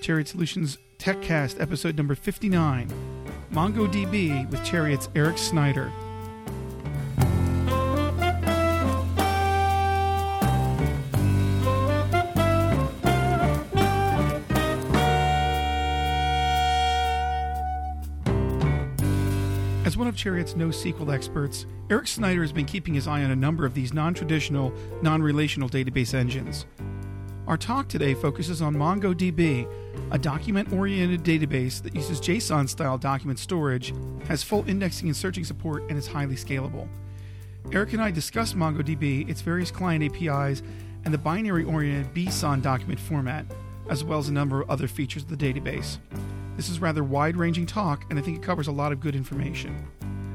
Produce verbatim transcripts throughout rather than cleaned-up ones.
Chariot Solutions TechCast, episode number fifty-nine, MongoDB with Chariot's Eric Snyder. As one of Chariot's NoSQL experts, Eric Snyder has been keeping his eye on a number of these non-traditional, non-relational database engines. Our talk today focuses on MongoDB, a document-oriented database that uses JSON-style document storage, has full indexing and searching support, and is highly scalable. Eric and I discussed MongoDB, its various client A P Is, and the binary-oriented B S O N document format, as well as a number of other features of the database. This is rather wide-ranging talk, and I think it covers a lot of good information.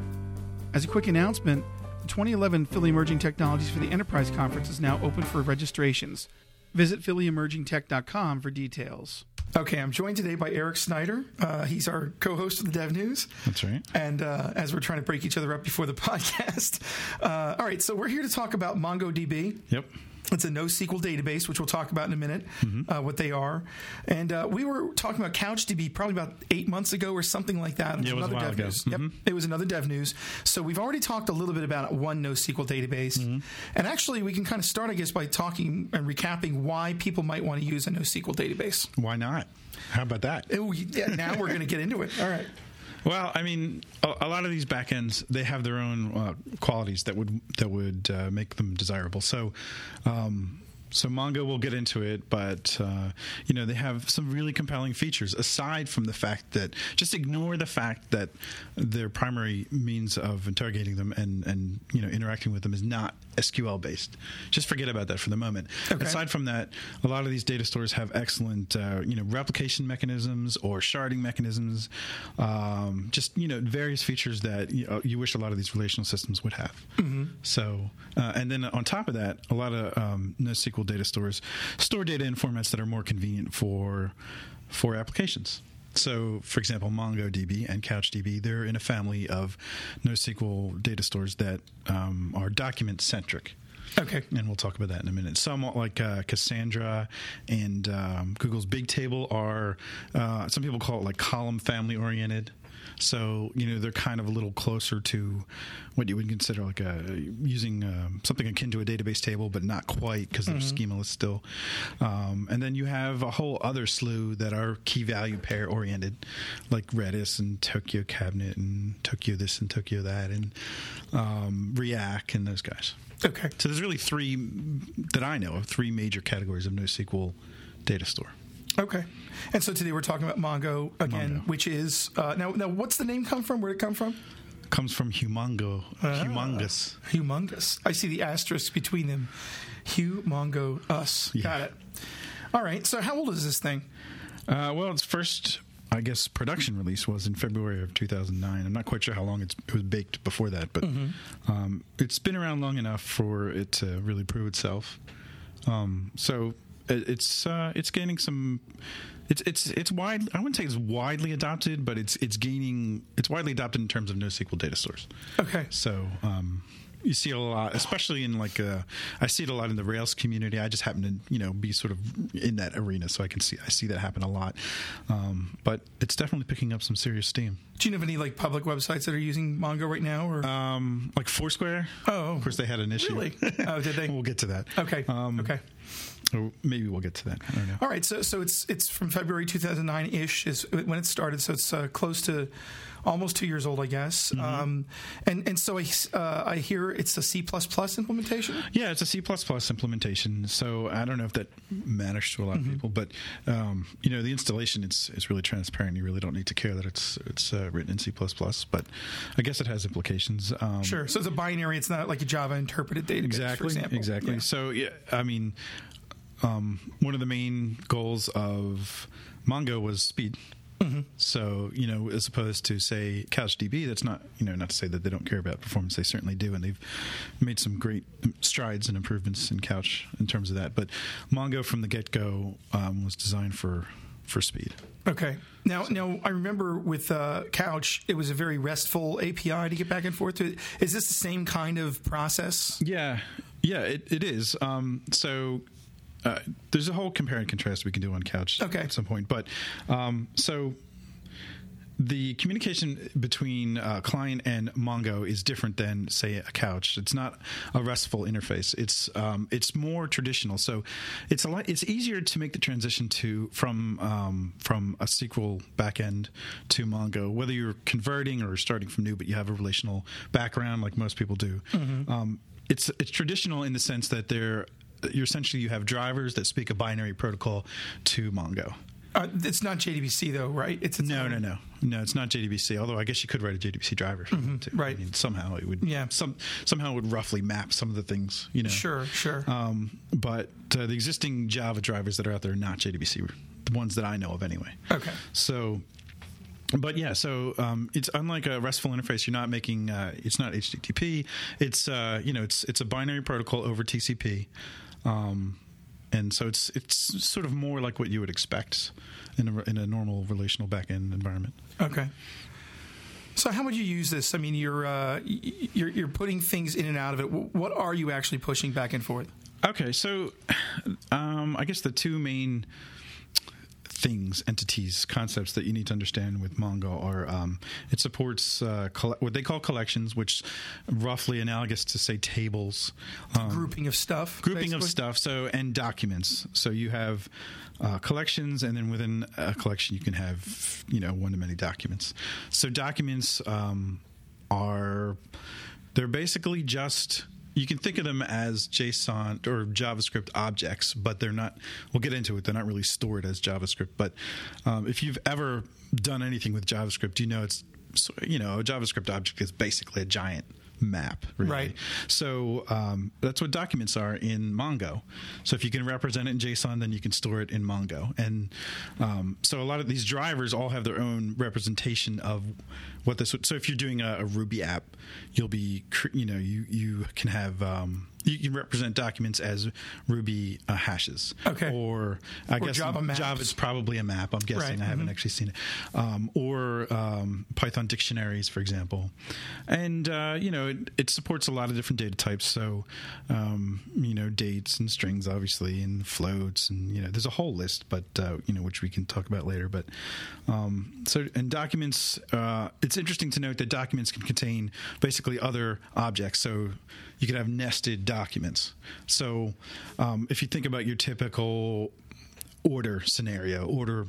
As a quick announcement, the twenty eleven Philly Emerging Technologies for the Enterprise Conference is now open for registrations. Visit philly emerging tech dot com for details. Okay, I'm joined today by Eric Snyder. Uh, he's our co-host of the Dev News. That's right. And uh, as we're trying to break each other up before the podcast. Uh, all right, so we're here to talk about MongoDB. Yep. It's a NoSQL database, which we'll talk about in a minute, mm-hmm. uh, what they are. And uh, we were talking about CouchDB probably about eight months ago or something like that. Yeah, it was another a while Dev ago. News. Mm-hmm. Yep, it was another Dev News. So we've already talked a little bit about one NoSQL database. Mm-hmm. And actually, we can kind of start, I guess, by talking and recapping why people might want to use a NoSQL database. Why not? How about that? Ooh, yeah, now we're going to get into it. All right. Well, I mean, a, a lot of these backends, they have their own uh, qualities that would that would uh, make them desirable. So, um, so Mongo, we'll get into it, but uh, you know, they have some really compelling features. Aside from the fact that, just ignore the fact that their primary means of interrogating them and and you know interacting with them is not S Q L based. Just forget about that for the moment. Okay. Aside from that, a lot of these data stores have excellent, uh, you know, replication mechanisms or sharding mechanisms. Um, just you know, various features that you, uh, you wish a lot of these relational systems would have. Mm-hmm. So, uh, and then on top of that, a lot of um, NoSQL data stores store data in formats that are more convenient for for applications. So, for example, MongoDB and CouchDB, they're in a family of NoSQL data stores that um, are document-centric. Okay. And we'll talk about that in a minute. Somewhat like uh, Cassandra and um, Google's Bigtable are, uh, some people call it like column family-oriented. So, you know, they're kind of a little closer to what you would consider like a using uh, something akin to a database table, but not quite because they're mm-hmm. schemaless still. Um, and then you have a whole other slew that are key value pair oriented, like Redis and Tokyo Cabinet and Tokyo this and Tokyo that and um, React and those guys. Okay. So there's really three that I know of, three major categories of NoSQL data store. Okay. And so today we're talking about Mongo again, Mongo. which is uh, now. Now, what's the name come from? Where did it come from? Comes from humongo, ah, humongous, humongous. I see the asterisk between them. Humongo us. Yeah. Got it. All right. So how old is this thing? Uh, well, its first, I guess, production release was in February of two thousand nine. I'm not quite sure how long it's, it was baked before that, but mm-hmm. um, it's been around long enough for it to really prove itself. Um, so. It's uh, it's gaining some. It's it's it's wide. I wouldn't say it's widely adopted, but it's it's gaining. It's widely adopted in terms of NoSQL data stores. Okay. So um, you see it a lot, especially in like uh, I see it a lot in the Rails community. I just happen to you know be sort of in that arena, so I can see I see that happen a lot. Um, but it's definitely picking up some serious steam. Do you know of any like public websites that are using Mongo right now, or um, like Foursquare? Oh, of course they had an issue. Really? Oh, did they? We'll get to that. Okay. Um, okay. Or maybe we'll get to that. I don't know. All right, so so it's it's from February two thousand nine ish is when it started. So it's uh, close to almost two years old, I guess. Mm-hmm. Um, and and so I uh, I hear it's a C plus plus implementation. Yeah, it's a C plus plus implementation. So I don't know if that matters to a lot mm-hmm. of people, but um, you know the installation it's it's really transparent. You really don't need to care that it's it's uh, written in C plus plus. But I guess it has implications. Um, sure. So it's a binary. It's not like a Java interpreted database. Exactly. For example. Exactly. Yeah. So yeah, I mean. Um, one of the main goals of Mongo was speed. Mm-hmm. So, you know, as opposed to, say, CouchDB, that's not, you know, not to say that they don't care about performance. They certainly do, and they've made some great strides and improvements in Couch in terms of that. But Mongo from the get-go um, was designed for, for speed. Okay. Now, so. now I remember with uh, Couch, it was a very RESTful A P I to get back and forth to. Is this the same kind of process? Yeah. Yeah, it, it is. Um, so... uh, there's a whole compare and contrast we can do on Couch okay. at some point. But um, so the communication between uh, client and Mongo is different than, say, a Couch. It's not a RESTful interface. It's um, it's more traditional. So it's a lot. It's easier to make the transition to from um, from a S Q L backend to Mongo, whether you're converting or starting from new, but you have a relational background like most people do. Mm-hmm. Um, it's it's traditional in the sense that they're you're essentially you have drivers that speak a binary protocol to Mongo. Uh, it's not J D B C though, right? It's, it's no, own. no, no, no. It's not J D B C. Although I guess you could write a J D B C driver, mm-hmm, too. right? I mean, somehow it would. Yeah. Some somehow it would roughly map some of the things. You know. Sure, sure. Um, but uh, the existing Java drivers that are out there are not J D B C. The ones that I know of, anyway. Okay. So. But yeah, so um, it's unlike a RESTful interface. You're not making. Uh, it's not H T T P. It's uh, you know, it's it's a binary protocol over T C P. Um, And so it's it's sort of more like what you would expect in a, in a normal relational backend environment. Okay. So how would you use this? I mean, you're uh, you're you're putting things in and out of it. What are you actually pushing back and forth? Okay, so um, I guess the two main things, entities, concepts that you need to understand with Mongo are um, it supports uh, coll- what they call collections, which roughly analogous to, say, tables. Um, grouping of stuff. Grouping basically. of stuff. So and documents. So you have uh, collections, and then within a collection you can have, you know, one to many documents. So documents um, are they're basically just. You can think of them as JSON or JavaScript objects, but they're not. We'll get into it. They're not really stored as JavaScript. But um, if you've ever done anything with JavaScript, you know it's you know a JavaScript object is basically a giant map, really. Right. So um, that's what documents are in Mongo. So if you can represent it in JSON, then you can store it in Mongo. And um, so a lot of these drivers all have their own representation of what this. So if you're doing a, a Ruby app, you'll be, you know, you you can have. Um, you can represent documents as Ruby uh, hashes. Okay. Or I or guess Java maps. Java's probably a map. I'm guessing. Right. I haven't mm-hmm. actually seen it. Um, or um, Python dictionaries, for example. And uh, you know, it, it supports a lot of different data types. So um, you know, dates and strings, obviously, and floats, and you know, there's a whole list, but uh, you know, which we can talk about later. But um, so and documents. Uh, it's interesting to note that documents can contain basically other objects. So you could have nested documents. So um, if you think about your typical order scenario, order,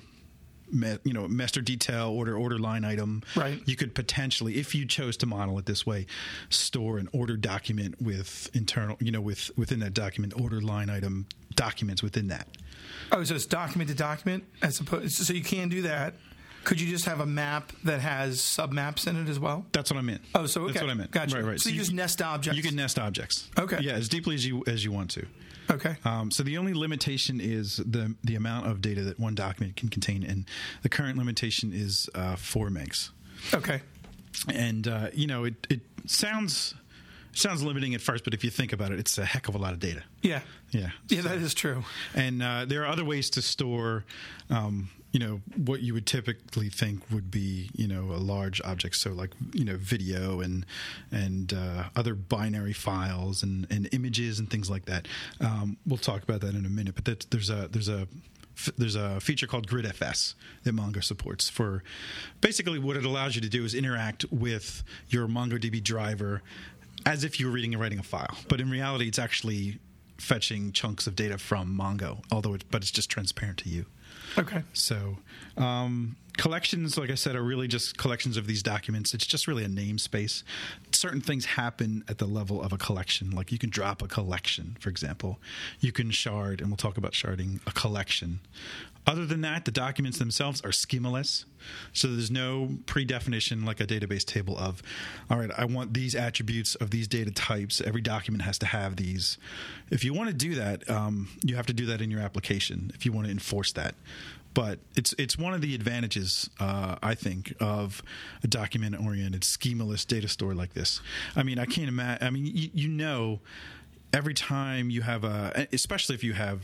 me, you know, master detail, order, order line item, right. You could potentially, if you chose to model it this way, store an order document with internal, you know, with within that document, order line item documents within that. Oh, so it's document to document as opposed. So you can do that. Could you just have a map that has submaps in it as well? That's what I meant. Oh, so okay. That's what I meant. Gotcha. Right, right. So, so you, you just nest objects. You can nest objects. Okay. Yeah, as deeply as you as you want to. Okay. Um, so the only limitation is the the amount of data that one document can contain, and the current limitation is uh, four megs. Okay. And uh, you know, it it sounds sounds limiting at first, but if you think about it, it's a heck of a lot of data. Yeah. Yeah. Yeah, that is true. And uh, there are other ways to store. Um, you know, what you would typically think would be, you know, a large object. So like, you know, video and and uh, other binary files and, and images and things like that. Um, we'll talk about that in a minute. But that, there's a there's a there's a feature called GridFS that Mongo supports for basically what it allows you to do is interact with your MongoDB driver as if you were reading and writing a file. But in reality, it's actually fetching chunks of data from Mongo, although it, but it's just transparent to you. Okay. So um, collections, like I said, are really just collections of these documents. It's just really a namespace. Certain things happen at the level of a collection. Like you can drop a collection, for example. You can shard, and we'll talk about sharding, a collection. Other than that, the documents themselves are schemaless. So there's no predefinition like a database table of, all right, I want these attributes of these data types. Every document has to have these. If you want to do that, um, you have to do that in your application if you want to enforce that. But it's it's one of the advantages, uh, I think, of a document-oriented, schemaless data store like this. I mean, I can't imagine. I mean, you, you know, every time you have a, especially if you have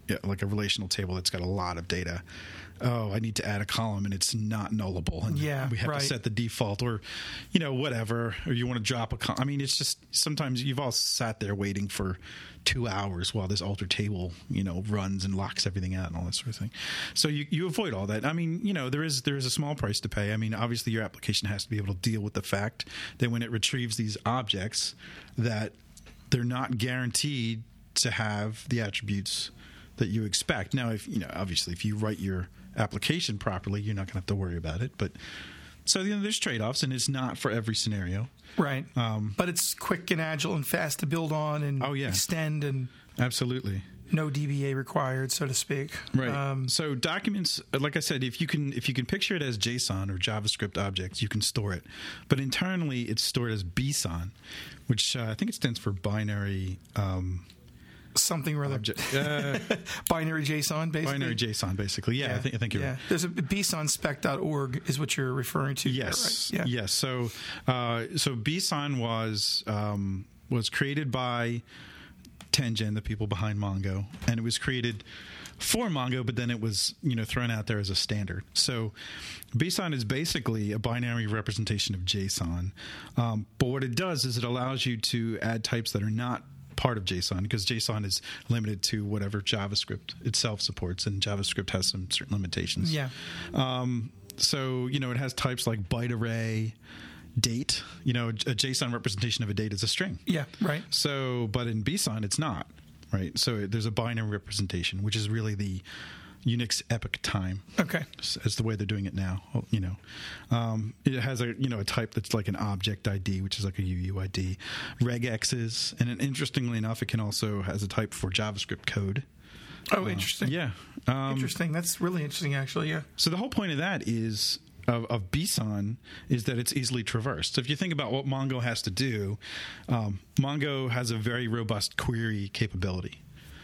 yeah, like a relational table that's got a lot of data. Oh, I need to add a column and it's not nullable, and yeah, we have right. to set the default, or you know, whatever, or you want to drop a column. I mean, it's just sometimes you've all sat there waiting for two hours while this alter table, you know, runs and locks everything out and all that sort of thing. So you, you avoid all that. I mean, you know, there is there is a small price to pay. I mean, obviously your application has to be able to deal with the fact that when it retrieves these objects, that they're not guaranteed to have the attributes that you expect. Now, if you know, obviously, if you write your application properly, you're not going to have to worry about it. But so you know, there's trade-offs, and it's not for every scenario. Right. Um, but it's quick and agile and fast to build on and oh, yeah. extend, and absolutely no D B A required, so to speak. Right. Um, so documents, like I said, if you can if you can picture it as JSON or JavaScript objects, you can store it. But internally, it's stored as B S O N, which uh, I think it stands for binary. Um, Something or other. Object, uh, binary JSON, basically. Binary JSON, basically. Yeah, yeah. I think I think you're yeah. right. There's a B S O N spec dot org is what you're referring to. Yes. There, right? Yeah. Yes. So uh, so B S O N was um, was created by Tengen, the people behind Mongo, and it was created for Mongo, but then it was, you know, thrown out there as a standard. So B S O N is basically a binary representation of JSON. Um, but what it does is it allows you to add types that are not part of JSON, because JSON is limited to whatever JavaScript itself supports, and JavaScript has some certain limitations. Yeah. Um, so, you know, it has types like byte array, date. You know, a JSON representation of a date is a string. Yeah, right. So, but in B S O N, it's not, right? So there's a binary representation, which is really the Unix epoch time. Okay. As the way they're doing it now, you know. Um, it has a, you know, a type that's like an object I D, which is like a U U I D. Regexes, and then interestingly enough, it can also has a type for JavaScript code. Oh, interesting. Uh, yeah. Um, interesting. That's really interesting, actually, yeah. So the whole point of that is Of, of B S O N is that it's easily traversed. So if you think about what Mongo has to do, um, Mongo has a very robust query capability.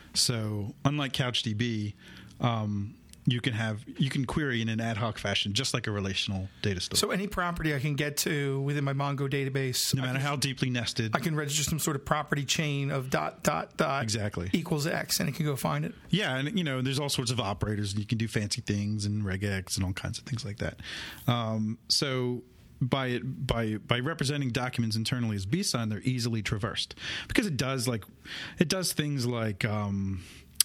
So unlike CouchDB, um, you can have you can query in an ad hoc fashion, just like a relational data store. So any property I can get to within my Mongo database, no matter can, how deeply nested, I can register some sort of property chain of dot dot dot exactly equals X, and it can go find it. Yeah, and you know, there's all sorts of operators, and you can do fancy things and regex and all kinds of things like that. Um, so. By it, by by representing documents internally as B S O N, they're easily traversed, because it does like it does things like um,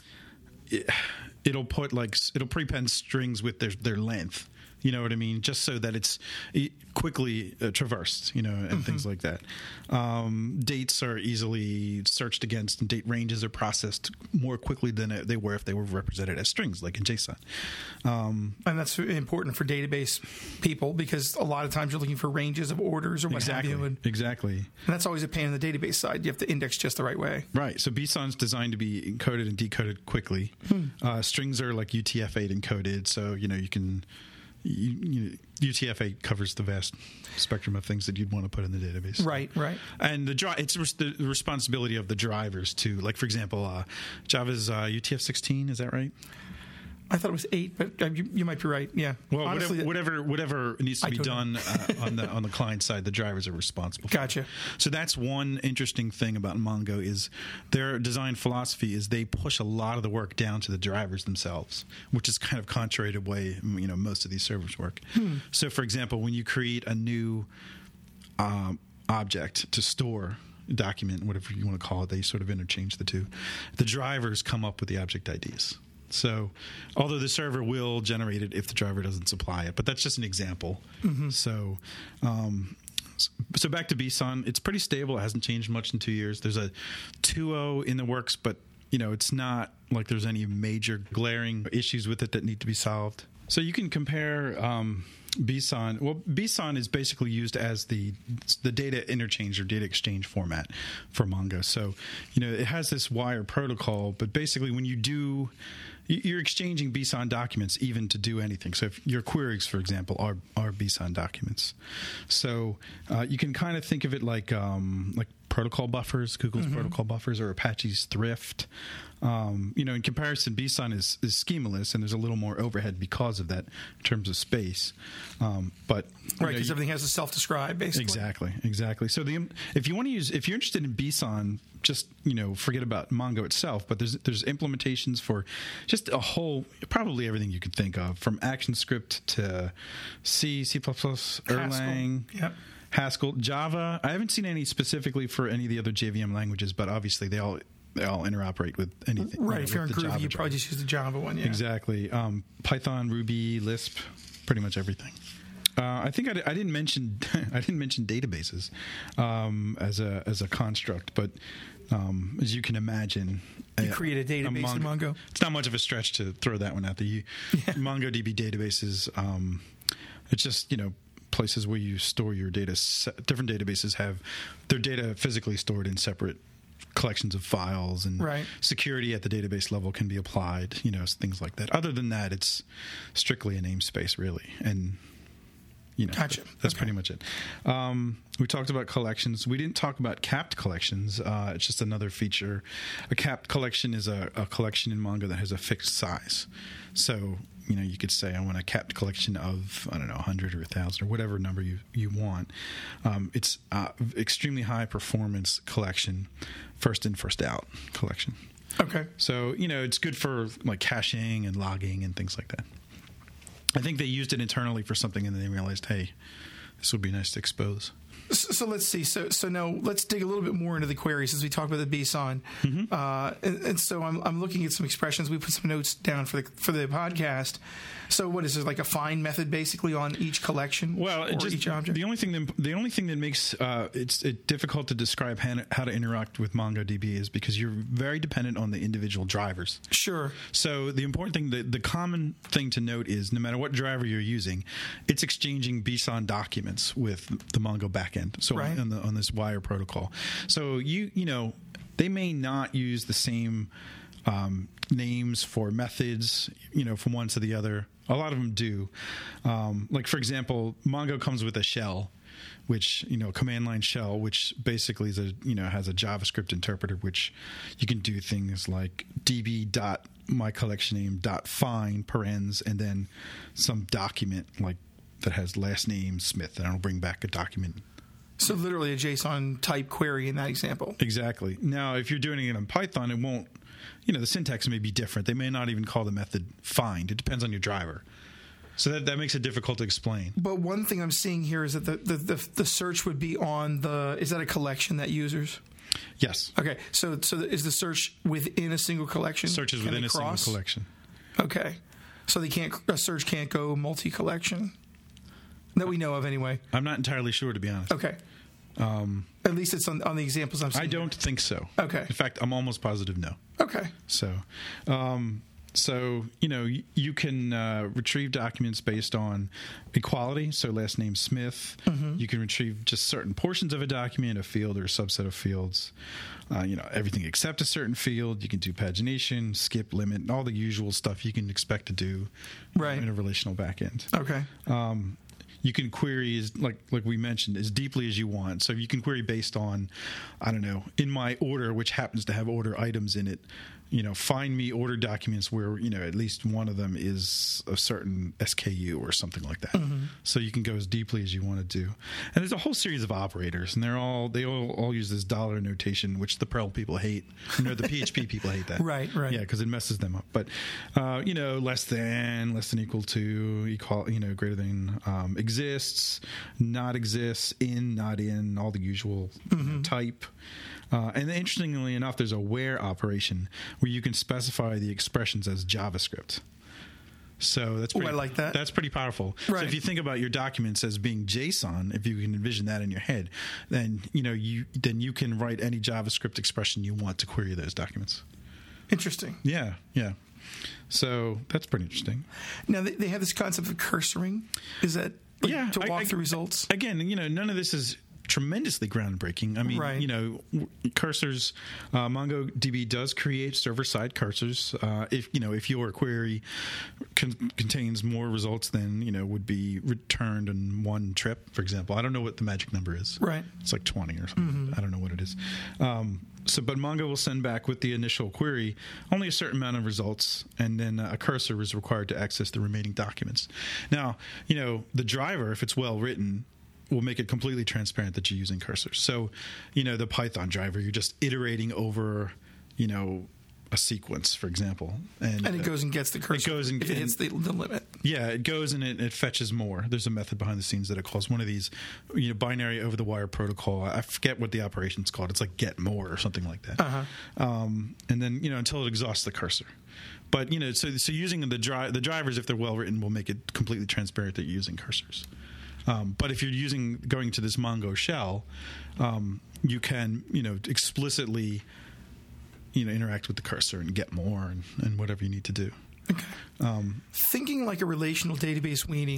it, it'll put like it'll prepend strings with their their length. You know what I mean? Just so that it's quickly uh, traversed, you know, and mm-hmm. things like that. Um, dates are easily searched against, and date ranges are processed more quickly than they were if they were represented as strings, like in JSON. Um, and that's important for database people, because a lot of times you're looking for ranges of orders or what exactly, have you. And, exactly. And that's always a pain on the database side. You have to index just the right way. Right. So B S O N is designed to be encoded and decoded quickly. Hmm. Uh, strings are like U T F eight encoded, so, you know, you can... You, you, U T F eight covers the vast spectrum of things that you'd want to put in the database. Right, right. And the dri- it's res- the responsibility of the drivers to, like, for example, uh, Java's uh, U T F sixteen, is that right? I thought it was eight, but uh, you, you might be right. Yeah. Well, Honestly, whatever, whatever whatever needs to I be done uh, on the on the client side, the drivers are responsible for. Gotcha. So that's one interesting thing about Mongo is their design philosophy is they push a lot of the work down to the drivers themselves, which is kind of contrary to the way, you know, most of these servers work. Hmm. So, for example, when you create a new um, object to store document, whatever you want to call it, they sort of interchange the two. The drivers come up with the object I Ds. So, although the server will generate it if the driver doesn't supply it, but that's just an example. Mm-hmm. So, um, so back to B S O N, it's pretty stable. It hasn't changed much in two years. There's a two point oh in the works, but you know, it's not like there's any major glaring issues with it that need to be solved. So you can compare um, B S O N. Well, B S O N is basically used as the the data interchange or data exchange format for Mongo. So, you know, it has this wire protocol, but basically when you do, you're exchanging B S O N documents even to do anything. So if your queries, for example, are are B S O N documents. So uh, you can kind of think of it like um, like protocol buffers, Google's Mm-hmm. protocol buffers, or Apache's Thrift. Um, you know, in comparison, B S O N is, is schemaless, and there's a little more overhead because of that in terms of space. Um, but Right, because everything has to self-describe, basically. Exactly, exactly. So the if you want to use, if you're interested in B S O N, just, you know, forget about Mongo itself. But there's there's implementations for just a whole, probably everything you could think of, from ActionScript to C, C++, Erlang, Yep. Haskell, Java. I haven't seen any specifically for any of the other J V M languages, but obviously they all they all interoperate with anything. Right, you know, if you're in with the Groovy, Java you probably driver. just use the Java one, yeah. Exactly. Um, Python, Ruby, Lisp, pretty much everything. Uh, I think I, I didn't mention I didn't mention databases um, as a as a construct, but um, as you can imagine, You create a database in Mongo. It's not much of a stretch to throw that one out there. You, Yeah. MongoDB databases, um, it's just, you know, places where you store your data. Se- different databases have their data physically stored in separate collections of files, and Right. security at the database level can be applied, you know, things like that. Other than that, it's strictly a namespace, really. And, you know, Gotcha. that's Okay. pretty much it. Um, we talked about collections. We didn't talk about capped collections. Uh, it's just another feature. A capped collection is a, a collection in Mongo that has a fixed size. So, you know, you could say I want a capped collection of, I don't know, one hundred or one thousand or whatever number you, you want. Um, it's uh, extremely high performance collection, first in, first out collection. Okay. So, you know, it's good for like caching and logging and things like that. I think they used it internally for something, and then they realized, hey, this would be nice to expose. So, so let's see. So so now let's dig a little bit more into the queries as we talk about the B S O N. Mm-hmm. Uh, and, and so I'm I'm looking at some expressions. We put some notes down for the for the podcast. So what is there, like a find method basically on each collection? Well, or it just, each object? the only thing that, the only thing that makes uh, it's it difficult to describe how, how to interact with MongoDB is because you're very dependent on the individual drivers. Sure. So the important thing, the, the common thing to note is no matter what driver you're using, it's exchanging B S O N documents with the Mongo backend. So Right. on, the, on this wire protocol. So you you know they may not use the same um, names for methods, you know, from one to the other. A lot of them do. Um, like for example, Mongo comes with a shell, which, you know, command line shell, which basically is a, you know, has a JavaScript interpreter, which you can do things like db dot my collection name dot find parens and then some document like that has last name Smith, and it'll bring back a document. So literally a JSON type query in that example. Exactly. Now, if you're doing it in Python, it won't, you know, the syntax may be different. They may not even call the method find. It depends on your driver. So that, that makes it difficult to explain. But one thing I'm seeing here is that the, the, the, the search would be on the, is that a collection that users? Yes. Okay, so so is the search within a single collection? Search is Can within they a single cross? collection. Okay, so they can't a search can't go multi-collection that we know of anyway. I'm not entirely sure, to be honest. Okay, Um, at least it's on, on the examples I'm seeing. I don't think so. Okay. In fact, I'm almost positive no. Okay, So, um, so you know, you, you can uh, retrieve documents based on equality. So, last name Smith. Mm-hmm. You can retrieve just certain portions of a document, a field or a subset of fields. Uh, you know, everything except a certain field. You can do pagination, skip, limit, and all the usual stuff you can expect to do Right. in a relational backend. okay, Um, you can query as like like we mentioned as deeply as you want. So you can query based on, I don't know, in my order, which happens to have order items in it. You know, find me order documents where, you know, at least one of them is a certain S K U or something like that. Mm-hmm. So you can go as deeply as you want to do. And there's a whole series of operators, and they're all they all, all use this dollar notation, which the Perl people hate. You know, the P H P people hate that. Right, right. Yeah, because it messes them up. But uh, you know, less than, less than equal to, equal, you know, greater than, um, exists, not exists, in, not in, all the usual you know, type. Uh, and then interestingly enough, there's a where operation where you can specify the expressions as JavaScript. So that's pretty, I like that. That's pretty powerful. So Right. if you think about your documents as being JSON, if you can envision that in your head, then you know you then you can write any JavaScript expression you want to query those documents. interesting. Yeah, yeah. So that's pretty interesting. Now they, they have this concept of cursoring. Is that like, Yeah, to I- walk I- the results? Again, you know, none of this is tremendously groundbreaking. I mean, Right. you know, cursors, uh, MongoDB does create server-side cursors. Uh, if, you know, if your query con- contains more results than, you know, would be returned in one trip, for example. I don't know what the magic number is. Right. It's like twenty or something. I don't know what it is. Um, so, but Mongo will send back with the initial query only a certain amount of results, and then uh, a cursor is required to access the remaining documents. Now, you know, the driver, if it's well written, will make it completely transparent that you're using cursors. So, you know, the Python driver, you're just iterating over, you know, a sequence, for example. And, And it goes and gets the cursor. It goes and, if it hits the, the limit. Yeah, it goes and it, it fetches more. There's a method behind the scenes that it calls one of these, you know, binary over the wire protocol. I forget what the operation's called. It's like get more or something like that. Uh-huh. Um, and then, you know, until it exhausts the cursor. But, you know, so so using the dri- the drivers, if they're well written, will make it completely transparent that you're using cursors. Um, but if you're using going to this Mongo shell, um, you can, you know, explicitly, you know, interact with the cursor and get more and, and whatever you need to do. Okay. Um, Thinking like a relational database weenie,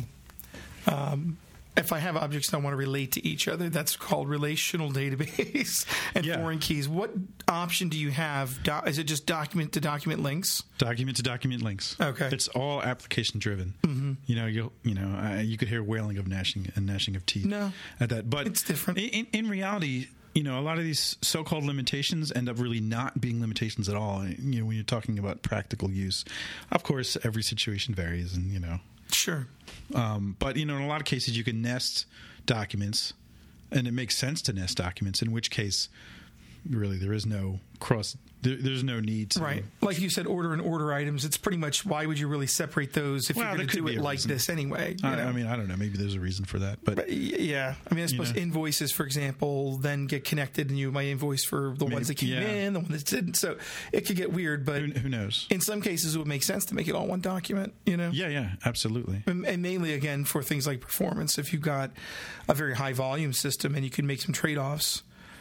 um, if I have objects that want to relate to each other, that's called relational database and Yeah. foreign keys. What option do you have? Do- is it just document to document links? Document to document links. Okay. It's all application driven. Mm-hmm. You know, you you know, uh, you could hear wailing of gnashing and gnashing of teeth. No. At that, but It's different. In, in reality, you know, a lot of these so-called limitations end up really not being limitations at all. You know, when you're talking about practical use, of course, every situation varies, and you know. Sure. Um, but, you know, in a lot of cases, you can nest documents, and it makes sense to nest documents, in which case, really, there is no cross, there, there's no need to. Right. Like you said, order and order items. It's pretty much, why would you really separate those if Well, you're there going to could do be it a like reason. this anyway? you I, know? I mean, I don't know. Maybe there's a reason for that. But, But, y- yeah. I mean, I suppose know. invoices, for example, then get connected, and you my invoice for the ones that Maybe- came yeah. in, the ones that didn't. So it could get weird, but who, who knows? in some cases, it would make sense to make it all one document, you know? Yeah, yeah, absolutely. And, and mainly, again, for things like performance, if you've got a very high volume system and you can make some trade-offs,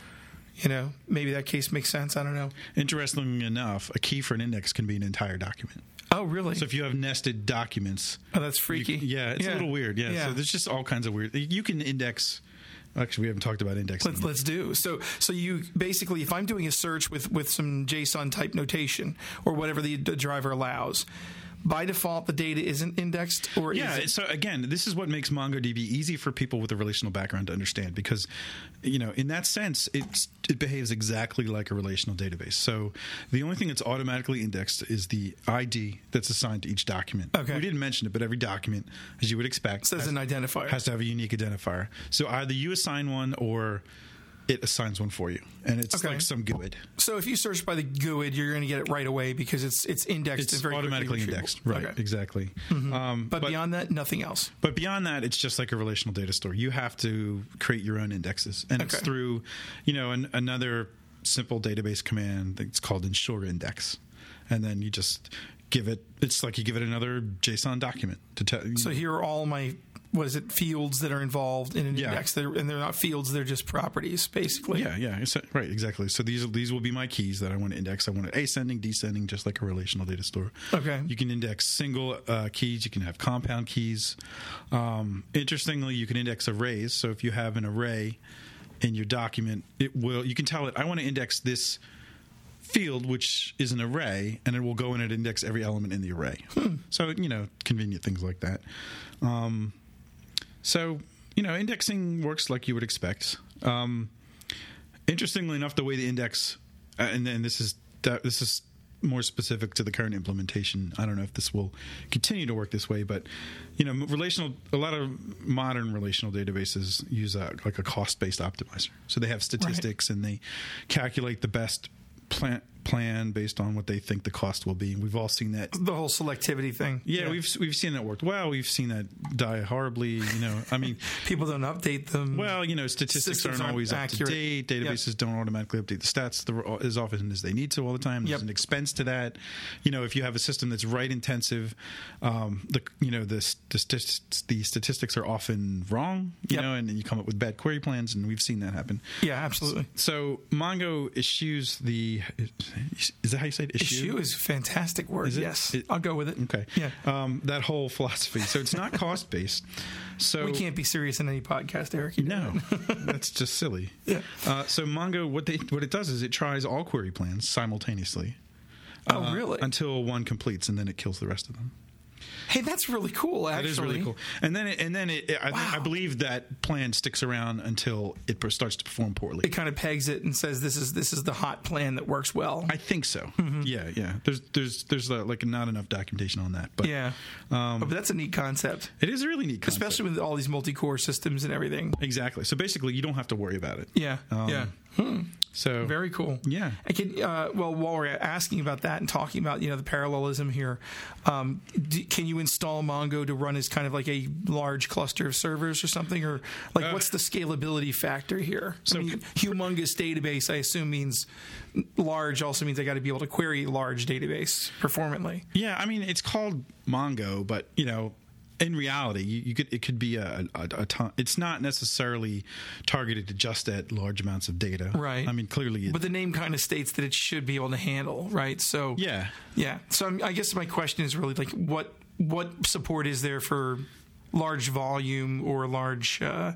you know, maybe that case makes sense. I don't know. Interestingly enough, a key for an index can be an entire document. Oh, really? So if you have nested documents, Oh, that's you- freaky. yeah, it's a little weird. Yeah, Yeah. so there's just all kinds of weird. You can index. Actually, we haven't talked about indexing. Let's let's do. So so you basically, if I'm doing a search with with some JSON type notation or whatever the, the driver allows, by default the data isn't indexed, or Yeah, is it? so again, this is what makes MongoDB easy for people with a relational background to understand, because, you know, in that sense, it's, it behaves exactly like a relational database. So the only thing that's automatically indexed is the I D that's assigned to each document. Okay. We didn't mention it, but every document, as you would expect, Says has, an identifier. has to have a unique identifier. So either you assign one or it assigns one for you, and it's Okay. like some GUID. So if you search by the GUID, you're going to get it right away because it's it's indexed. It's and very quickly automatically retrievable. indexed, right? Okay. Exactly. Mhm. Um, but, beyond that, nothing else. But beyond that, it's just like a relational data store. You have to create your own indexes, and it's Okay. through, you know, an, another simple database command that's called ensure index, and then you just give it. It's like you give it another JSON document to tell. So here are all my, what is it, fields that are involved in an Yeah. index, they're, and they're not fields; they're just properties, basically. Yeah, yeah, it's- right, exactly. So these these will be my keys that I want to index. I want it ascending, descending, just like a relational data store. Okay. You can index single uh, keys. You can have compound keys. Um, interestingly, you can index arrays. So if you have an array in your document, it will. You can tell it, I want to index this field, which is an array, and it will go in and index every element in the array. Hmm. So, you know, convenient things like that. Um, so, you know, indexing works like you would expect. Um, interestingly enough, the way the index, uh, and then this is that this is more specific to the current implementation. I don't know if this will continue to work this way, but you know, relational. A lot of modern relational databases use a, like a cost-based optimizer. So they have statistics and they calculate the best plan plan based on what they think the cost will be. We've all seen that. The whole selectivity thing. Yeah, we've we've seen that worked well. We've seen that die horribly. You know, I mean, people don't update them. well, you know, statistics Systems aren't aren't always accurate. up to date. Databases Yep. don't automatically update the stats the, as often as they need to all the time. There's Yep. an expense to that. You know, if you have a system that's write intensive, um, the you know the the, st- the statistics are often wrong. You Yep. know, and, and you come up with bad query plans, and we've seen that happen. Yeah, absolutely. So Mongo eschews the Is that how you say it? Eschew, Eschew is a fantastic word. Is it? Yes, It- I'll go with it. Okay. Yeah. Um, that whole philosophy. So it's not cost based. So We can't be serious in any podcast, Eric. You know No, that. that's just silly. Yeah. Uh, so Mongo, what they what it does is it tries all query plans simultaneously. Oh, uh, really? Until one completes, and then it kills the rest of them. Hey, that's really cool. Actually, That is really cool. And then, it, and then it, it, I, Wow. I believe that plan sticks around until it per- starts to perform poorly. It kind of pegs it and says this is this is the hot plan that works well. I think so. Mm-hmm. Yeah, yeah. There's there's there's uh, like not enough documentation on that, but yeah, um, but that's a neat concept, it is a really neat concept. especially with all these multi-core systems and everything. Exactly. So basically, you don't have to worry about it. Yeah, Um, yeah. So Very cool. Yeah. I can, uh, well, while we're asking about that and talking about you know the parallelism here, um, d- can you install Mongo to run as kind of like a large cluster of servers or something, or like Uh, what's the scalability factor here? so I mean, humongous database, I assume means large. Also means I got to be able to query large database performantly. Yeah, I mean it's called Mongo, but you know, in reality, you, you could it could be a, a, a ton. It's not necessarily targeted to just at large amounts of data, Right. I mean, clearly, it, But the name kind of states that it should be able to handle, right? So yeah, yeah. So I'm, I guess my question is really like, what what support is there for large volume or large, uh,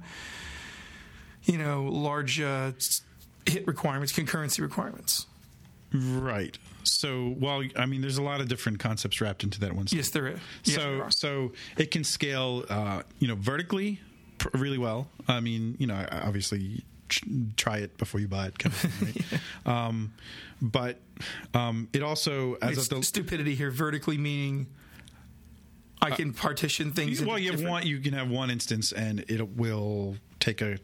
you know, large uh, s- hit requirements, concurrency requirements? right. So, well, I mean, there's a lot of different concepts wrapped into that one. Yes, there is. Yeah, so, there are. so it can scale, uh, you know, vertically pr- really well. I mean, you know, I- obviously, tr- try it before you buy it, kind of thing, right? um, but um, it also, as It's of the stupidity here, vertically meaning I can partition things. well, into you have different- one. You can have one instance, and it will take a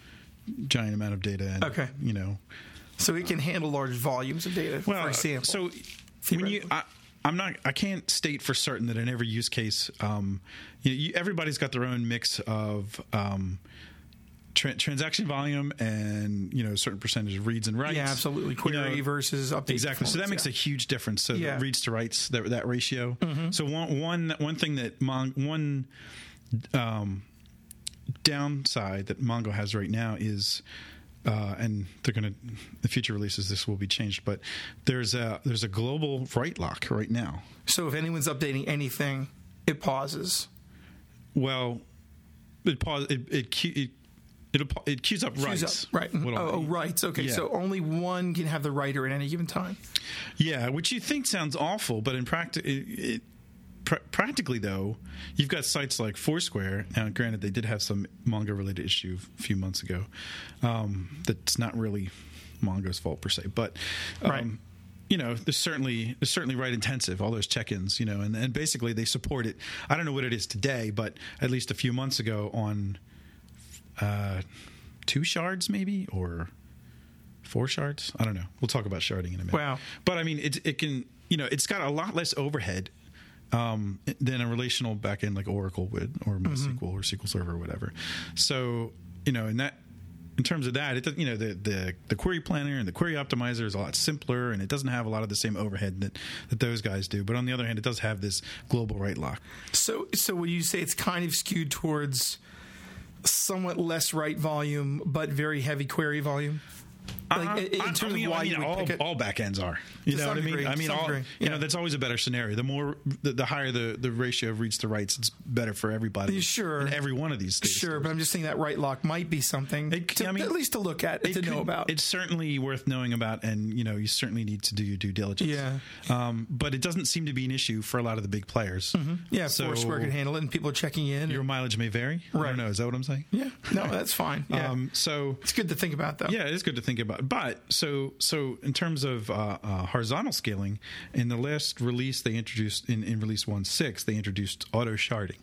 giant amount of data. And, Okay. you know, So it can handle large volumes of data, well, for example. so when you, I, I'm not, I can't state for certain that in every use case, um, you know, you, everybody's got their own mix of. Um, Tra- transaction volume and you know a certain percentage of reads and writes. yeah, absolutely. Query You know, versus update. exactly. So that makes performance, a huge difference. So Yeah. that reads to writes that that ratio. So one one one thing that Mon- one um, downside that Mongo has right now is. Uh, and they're going to the future releases this will be changed, but there's a there's a global write lock right now. yeah. So if anyone's updating anything, it pauses. Well, it pause it it que- it, it, it queues up Queues writes. up, right. What Oh, I'll- oh, rights. Okay, Yeah. so only one can have the writer at any given time. Yeah, which you think sounds awful, but in practice, it, it, pr- practically though, you've got sites like Foursquare. Now, granted, they did have some Mongo-related issue a few months ago. Um, that's not really Mongo's fault per se, but um, Right. you know, there's certainly there's certainly write intensive. All those check-ins, you know, and, and basically they support it. I don't know what it is today, but at least a few months ago on uh, two shards, maybe or. Four shards? I don't know. We'll talk about sharding in a minute. Wow. But I mean, it it can you know it's got a lot less overhead um, than a relational backend like Oracle would, or MySQL or S Q L Server or whatever. So you know, in that in terms of that, it does, you know the, the the query planner and the query optimizer is a lot simpler, and it doesn't have a lot of the same overhead that that those guys do. But on the other hand, it does have this global write lock. So, so would you say it's kind of skewed towards somewhat less write volume, but very heavy query volume? Like, Uh, in- in I- terms I mean, of why I mean, you would all, pick it? all backends are. You To know some what I mean? degree, I mean, some all, degree, you yeah. know, that's always a better scenario. The more, the, the higher the, the ratio of reads to writes, it's better for everybody. Sure. In every one of these. data Sure, stores. but I'm just saying that write lock might be something It- to, I mean, at least to look at, to It know could- about. It's certainly worth knowing about, and you know, you certainly need to do your due diligence. Yeah. Um, but it doesn't seem to be an issue for a lot of the big players. yeah, so Foursquare can handle it, and people are checking in. Your mileage may vary. I Right. don't know. Is that what I'm saying? yeah, no, that's fine. Yeah, Um, so it's good to think about, though. yeah, it is good to think about. But so so in terms of uh, uh, horizontal scaling, in the last release they introduced in, in release one point six, they introduced auto sharding.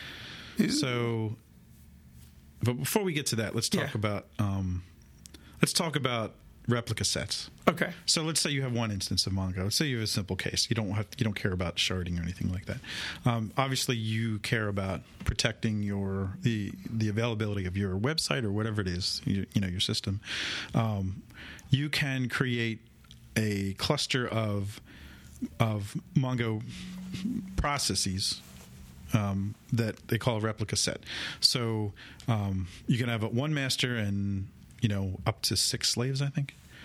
So, but before we get to that, let's talk Yeah. about um, let's talk about replica sets. Okay. So let's say you have one instance of Mongo. Let's say you have a simple case. You don't have you don't care about sharding or anything like that. Um, obviously, you care about protecting your the the availability of your website or whatever it is. You, you know your system. Um, you can create a cluster of of Mongo processes um, that they call a replica set. So um, you can have a one master and you know up to six slaves, I think.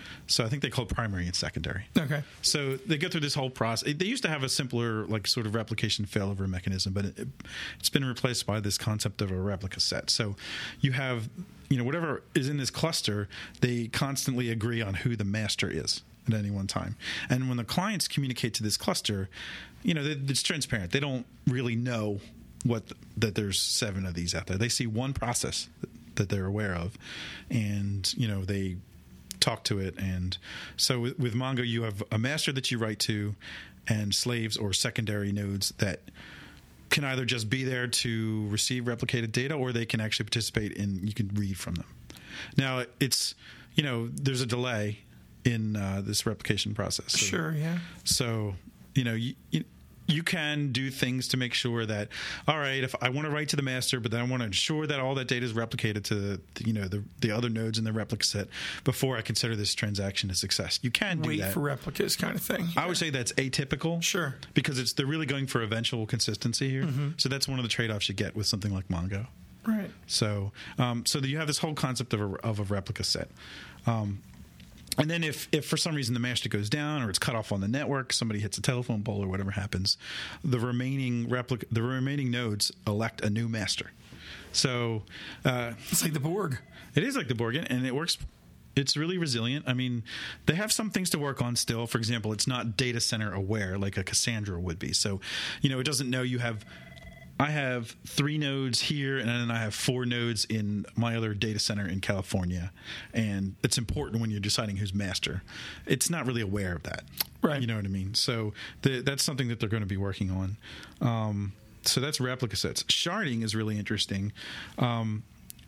So I think they call it primary and secondary. Okay. So they go through this whole process. They used to have a simpler, like, sort of replication failover mechanism, but it, it's been replaced by this concept of a replica set. So you have, you know, whatever is in this cluster, they constantly agree on who the master is at any one time. And when the clients communicate to this cluster, you know, it's transparent. They don't really know what that there's seven of these out there. They see one process that they're aware of, and, you know, they talk to it. And so with, with Mongo, you have a master that you write to, and slaves or secondary nodes that can either just be there to receive replicated data, or they can actually participate in, you can read from them. Now, it's, you know, there's a delay in uh, this replication process. So, sure, yeah. So, you know, you, you You can do things to make sure that, all right, if I want to write to the master, but then I want to ensure that all that data is replicated to the, you know, the, the other nodes in the replica set before I consider this transaction a success. You can do Wait that. for replicas kind of thing. I would say that's atypical. Sure. Because it's they're really going for eventual consistency here. Mm-hmm. So that's one of the trade-offs you get with something like Mongo. Right. So, um, so you have this whole concept of a, of a replica set. Um, And then if, if for some reason the master goes down, or it's cut off on the network, somebody hits a telephone pole or whatever happens, the remaining replica, the remaining nodes elect a new master. So uh, it's like the Borg. It is like the Borg, and it works. It's really resilient. I mean, they have some things to work on still. For example, it's not data center aware like a Cassandra would be. So, you know, it doesn't know you have. I have three nodes here, and then I have four nodes in my other data center in California. And it's important when you're deciding who's master. It's not really aware of that. Right. You know what I mean? So the, that's something that they're going to be working on. Um, so that's replica sets. Sharding is really interesting. Um,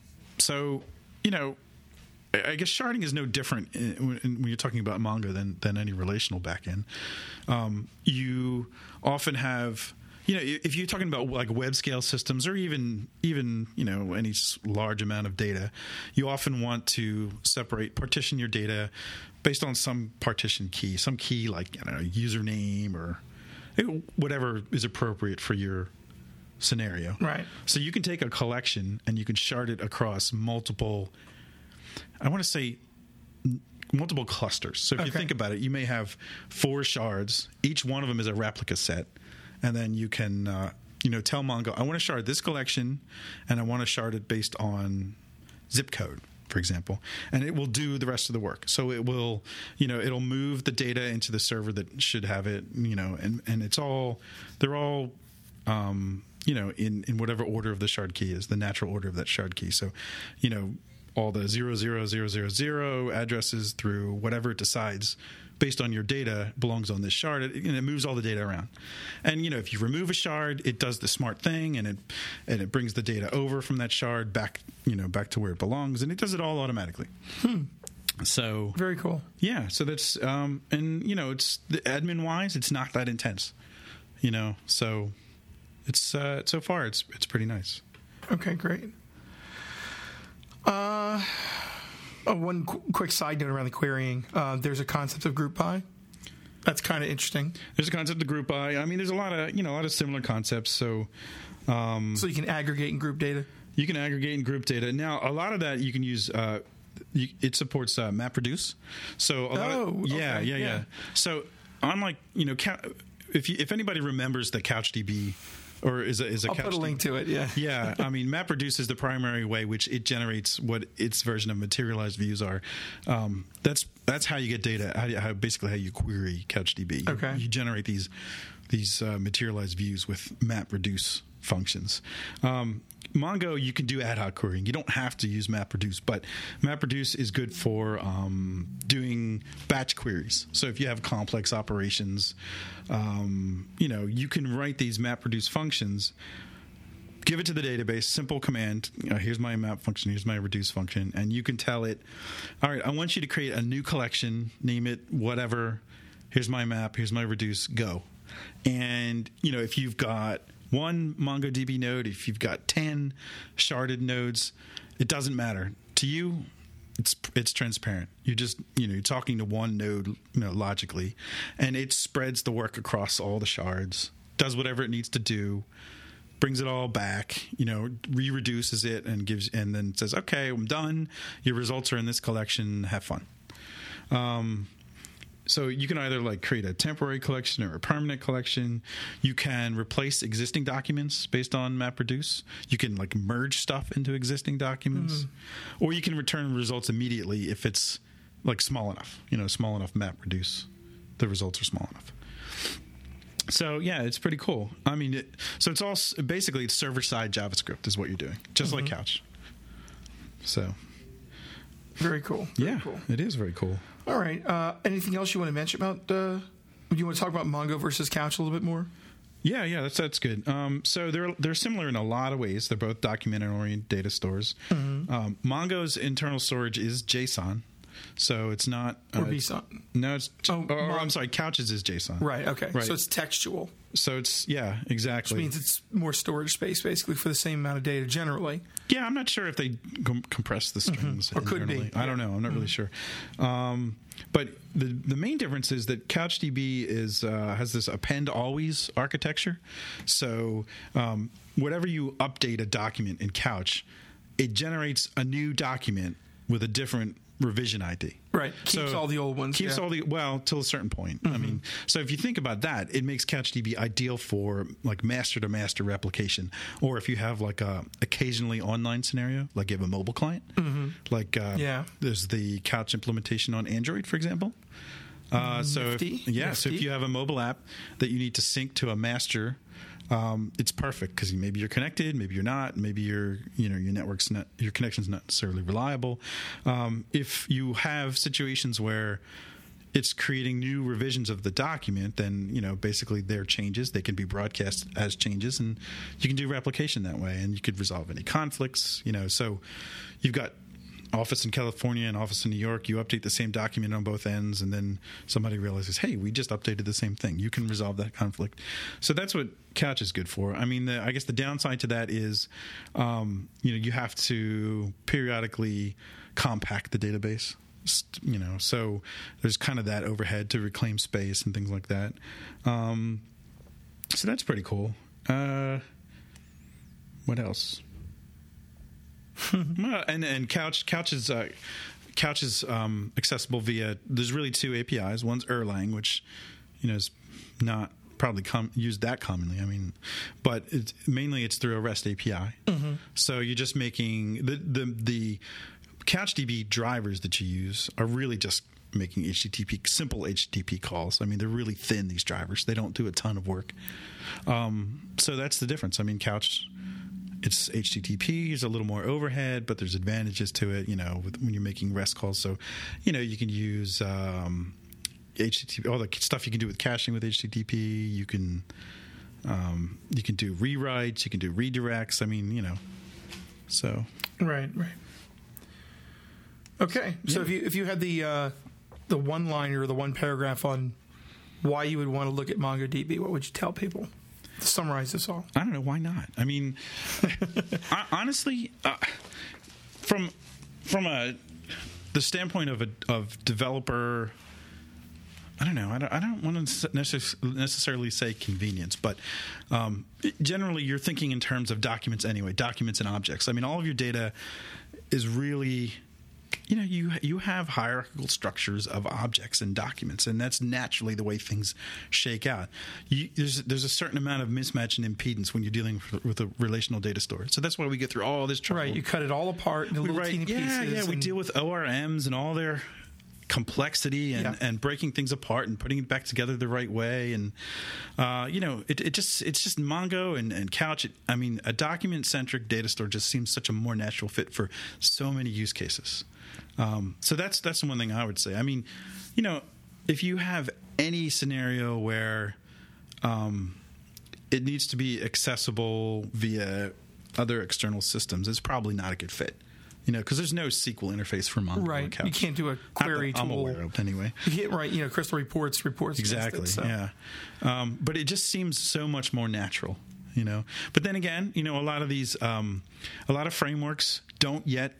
so, you know, I guess sharding is no different in, in, when you're talking about Mongo than, than any relational backend. Um, you often have... You know, if you're talking about like web scale systems, or even even you know any large amount of data, you often want to separate, partition your data based on some partition key, some key like, I don't know, username or whatever is appropriate for your scenario. Right. So you can take a collection and you can shard it across multiple. I want to say. multiple clusters. So if okay. you think about it, you may have four shards. Each one of them is a replica set. And then you can, uh, you know, tell Mongo, I want to shard this collection, and I want to shard it based on zip code, for example. And it will do the rest of the work. So it will, you know, it'll move the data into the server that should have it, you know, and, and it's all, they're all, um, you know, in, in whatever order of the shard key is, the natural order of that shard key. So, you know, all the zero zero zero zero zero addresses through whatever it decides based on your data belongs on this shard, it, and it moves all the data around. And, you know, if you remove a shard, it does the smart thing, and it and it brings the data over from that shard back, you know, back to where it belongs, and it does it all automatically. Hmm. So very cool. Yeah. So that's um, and you know, it's the admin wise, it's not that intense, you know. So it's uh, so far it's it's pretty nice. Okay, great. Uh. Oh, one qu- quick side note around the querying. Uh, there's a concept of group by. That's kind of interesting. There's a concept of group by. I mean, there's a lot of you know a lot of similar concepts. So, um, so you can aggregate and group data. You can aggregate and group data. Now, a lot of that you can use. Uh, you, it supports uh, MapReduce. So, a lot oh, of, yeah, okay, yeah, yeah, yeah. So, unlike you know, if you, if anybody remembers the CouchDB. Or is a, is a I'll put a link to it, yeah. Yeah, I mean, MapReduce is the primary way which it generates what its version of materialized views are. Um, that's that's how you get data, how, how basically how you query CouchDB. Okay. You, you generate these these uh, materialized views with MapReduce functions. Um, Mongo, you can do ad hoc querying. You don't have to use MapReduce, but MapReduce is good for um, doing batch queries. So if you have complex operations, um, you know, you can write these MapReduce functions, give it to the database, simple command, you know, here's my map function, here's my reduce function, and you can tell it, all right, I want you to create a new collection, name it whatever, here's my map, here's my reduce, go. And, you know, if you've got one MongoDB node, if you've got ten sharded nodes, it doesn't matter. To you, it's it's transparent. You just, you know, you're talking to one node, you know, logically, and it spreads the work across all the shards, does whatever it needs to do, brings it all back, you know, re-reduces it and gives, and then says, okay, I'm done. Your results are in this collection. Have fun. Um, So you can either like create a temporary collection or a permanent collection. You can replace existing documents based on MapReduce. You can like merge stuff into existing documents, mm. or you can return results immediately if it's like small enough. You know, small enough MapReduce. The results are small enough. So yeah, it's pretty cool. I mean, it, so it's all basically it's server-side JavaScript is what you're doing, just mm-hmm. like Couch. So very cool. Very yeah, cool. It is very cool. All right. Uh, anything else you want to mention about? Uh, do you want to talk about Mongo versus Couch a little bit more? Yeah, yeah, that's that's good. Um, so they're they're similar in a lot of ways. They're both document-oriented data stores. Mm-hmm. Um, Mongo's internal storage is JSON, so it's not or uh, B S O N. No, it's oh, or, or, I'm sorry, Couch's is JSON. Right. Okay. Right. So it's textual. So it's yeah, exactly. Which means it's more storage space, basically, for the same amount of data generally. Yeah, I'm not sure if they com- compress the strings. Mm-hmm. Or could be. I don't know. I'm not mm-hmm. really sure. Um, but the the main difference is that CouchDB is uh, has this append always architecture. So um, whatever you update a document in Couch, it generates a new document with a different revision I D. Right. Keeps so all the old ones. Keeps yeah. all the, well, till a certain point. Mm-hmm. I mean, so if you think about that, it makes CouchDB ideal for like master to master replication. Or if you have like a occasionally online scenario, like you have a mobile client, mm-hmm. like uh, yeah. there's the Couch implementation on Android, for example. Uh, so if, yeah, Nifty. So if you have a mobile app that you need to sync to a master, Um, it's perfect because maybe you're connected, maybe you're not, maybe your you know your network's not your connection's not necessarily reliable. Um, if you have situations where it's creating new revisions of the document, then you know basically they're changes. They can be broadcast as changes, and you can do replication that way, and you could resolve any conflicts. You know, so you've got office in California and office in New York, you update the same document on both ends, and then somebody realizes, hey, we just updated the same thing. You can resolve that conflict. So that's what Couch is good for. I mean, the, I guess the downside to that is, um, you know, you have to periodically compact the database. You know, so there's kind of that overhead to reclaim space and things like that. Um, so that's pretty cool. Uh, what else? Well, and and Couch Couch is uh, Couch is um, accessible via. There's really two A P Is. One's Erlang, which you know is not probably com- used that commonly. I mean, but it's, mainly it's through a REST A P I. Mm-hmm. So you're just making the the the CouchDB drivers that you use are really just making H T T P simple H T T P calls. I mean, they're really thin. These drivers, they don't do a ton of work. Um, so that's the difference. I mean, Couch. It's H T T P. There's a little more overhead, but there's advantages to it. You know, with, when you're making REST calls, so you know you can use um, H T T P, all the stuff you can do with caching with H T T P. You can um, you can do rewrites. You can do redirects. I mean, you know, so right, right. Okay, so yeah. if you if you had the uh, the one liner or the one paragraph on why you would want to look at MongoDB, what would you tell people? Summarize this all. I don't know. Why not? I mean, I, honestly, uh, from from a the standpoint of a of developer, I don't know. I don't, I don't want to necessarily say convenience, but um, generally, you're thinking in terms of documents anyway. Documents and objects. I mean, all of your data is really. You know, you you have hierarchical structures of objects and documents, and that's naturally the way things shake out. You, there's there's a certain amount of mismatch and impedance when you're dealing with, with a relational data store. So that's why we get through all this trouble. Right, you cut it all apart into little right. teeny yeah, pieces. Yeah, we deal with O R Ms and all their complexity and, yeah. and breaking things apart and putting it back together the right way. And, uh, you know, it, it just it's just Mongo and, and Couch. It, I mean, a document-centric data store just seems such a more natural fit for so many use cases. Um, so that's that's the one thing I would say. I mean, you know, if you have any scenario where um, it needs to be accessible via other external systems, it's probably not a good fit. You know, because there's no S Q L interface for Mongo. Right, you can't do a query I'm tool. I'm aware of anyway. You right, you know, Crystal reports reports exactly. It, so. Yeah, um, but it just seems so much more natural. You know, but then again, you know, a lot of these, um, a lot of frameworks don't yet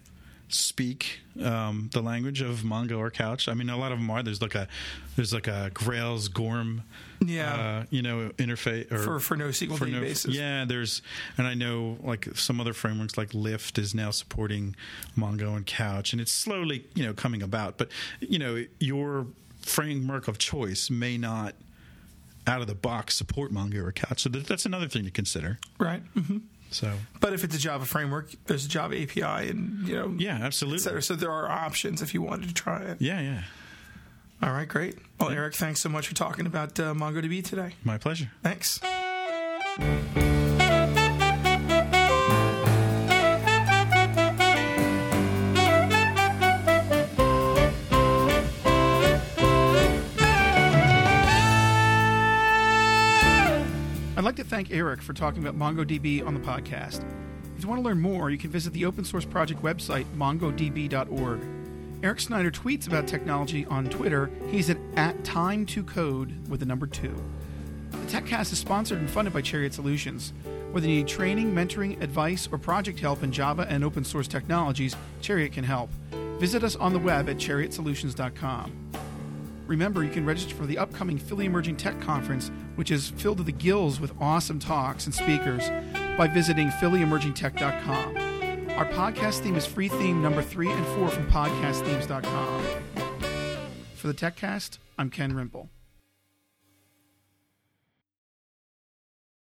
speak um, the language of Mongo or Couch. I mean, a lot of them are. There's like a there's like a Grails Gorm, yeah, uh, you know, interface or for for NoSQL for databases. No, yeah, there's, and I know like some other frameworks like Lyft is now supporting Mongo and Couch, and it's slowly you know coming about. But you know, your framework of choice may not out of the box support Mongo or Couch, so that's another thing to consider. Right. Mm-hmm. So, but if it's a Java framework, there's a Java A P I, and you know, yeah, absolutely. Et cetera. So there are options if you wanted to try it. Yeah, yeah. All right, great. Well, Eric, thanks so much for talking about uh, MongoDB today. My pleasure. Thanks. I'd like to thank Eric for talking about MongoDB on the podcast. If you want to learn more, you can visit the open source project website, mongodb dot org. Eric Snyder tweets about technology on Twitter. He's at, at time to code with the number two. The TechCast is sponsored and funded by Chariot Solutions. Whether you need training, mentoring, advice, or project help in Java and open source technologies, Chariot can help. Visit us on the web at chariot solutions dot com. Remember, you can register for the upcoming Philly Emerging Tech Conference, which is filled to the gills with awesome talks and speakers, by visiting philly emerging tech dot com. Our podcast theme is free theme number three and four from podcast themes dot com. For the TechCast, I'm Ken Rimple.